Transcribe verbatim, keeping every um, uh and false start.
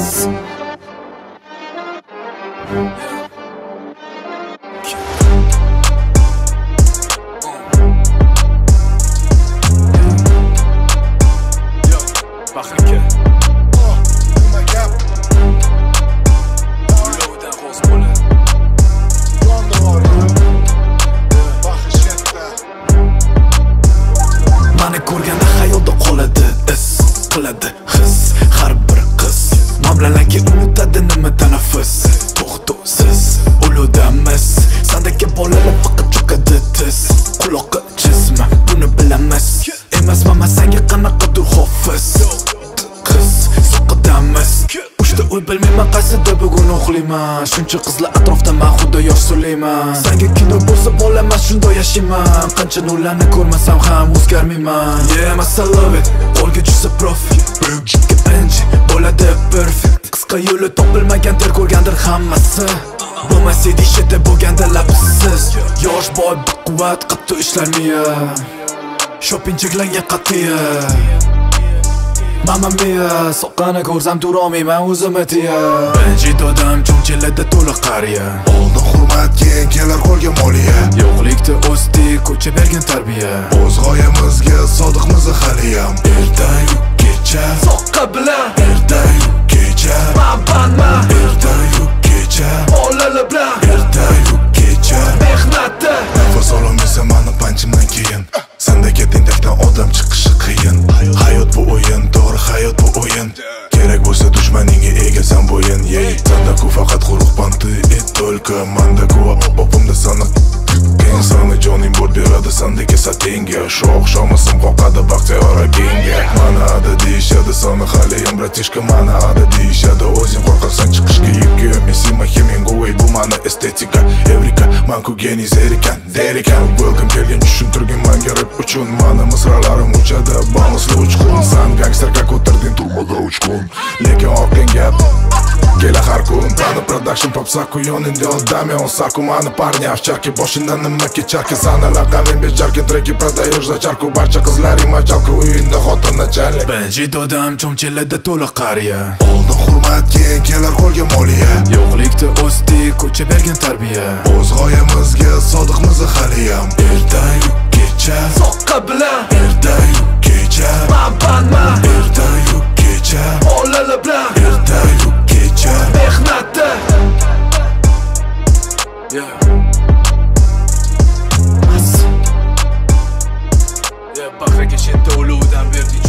qiz. Baxrika nima gap? Ulovdan g'oz bo'ladi. Yonda bor yo. Baxishga. Mani ko'rganda xayolda qoladi is, qiladi his har bir qiz. Mamlalarga unutadi nima tanaffus. To'xtovsiz uludamiz. Sandagi bolalar faqat cho'kadi tiz. Quloqqa jisma buni bilamiz. Emasman senga qanaqadir hofiz. Qiz soqidamiz. Uchta uy bilmayman qaysida bugun uxlayman. Shuncha qizlar atrofda men xudo yosh so'layman. Senga kino bo'lsa bo'laman shunday yashayman. Qancha nurlarni ko'rmasam ham o'zgarmayman. Yeah, I love it. Qo'lga tushsa profit. Birinchiga birinchi bo'ladi perfect. Qisqa yo'li topilmagan ter ko'rgandir hammasi. Bo'lmasa deyishadi bo'lganda labsiz. Yosh boy quvvat qattiq ishlar miya. Shopping cheklangan qatiya. Mamma mia, soqqani ko'rsam turolmayman o'zimni tiya. Birinchi dodam cho'nchilada to'liq qariya. Oldin hurmat, keyin kelar qo'lga moliya. Yo'qlikda o'sdik, ko'cha bergan tarbiya. O'z g'oyamizga sodiqmiz haliyam. Ertayu kecha soqqa bilan, Ertayu kecha Mabanma, ertayu kecha olala bilan, ertayu kecha mehnatda nafas ololmaysan mani panchimdan keyin. Sendagi tentakdan odam chiqishi qiyin. Hayot bu o'yin, to'g'ri hayot bu o'yin. Kerak bo'lsa dushmaningga egasan bo'yin. Yey, senda ku faqat quruq panti et только manda ku opimda sana. Keyin sani joning bor beradi sendagi satenga. Shu oqshomisim qoqadi baxtiyor agenga. Mana ada deyishadi sana haliyam bratishka. Mana ada deyishadi o'zing qo'rqasan chiqishga. Yukki Messima Hemingway bu mana estetika. Evrika manku geniy zerikan derikan. Welcome kelgan tushuntirgin menga rap uchun. Mana misralarim uchadi bonusli uchqun. San gangsterga ko'tarding turmada uch kun. Lekin orqang gap kela har kun. Tani production popsaku yoningda odam on saku. Mani parня овчарки boshidan nima kecharki. Sana laqabim becharki treki prodaешь за чарку. Barcha qizlaring machalka uyinda xotin nachalik. Birinchi dodam cho'nchilada to'liq qariya. Oldin hurmat, keyin kelar qo'lga moliya. Yo'qlikda o'sdik, ko'cha bergan tarbiya. O'z g'oyamizga sodiqmiz haliyam. Ertayu kecha soqqa bilan, Ertayu kecha Mabanma, ertayu kecha olala bilan, ertayu kecha mehnatda. Yeah. Yeah, Baxrika shetda ulovdan berdik.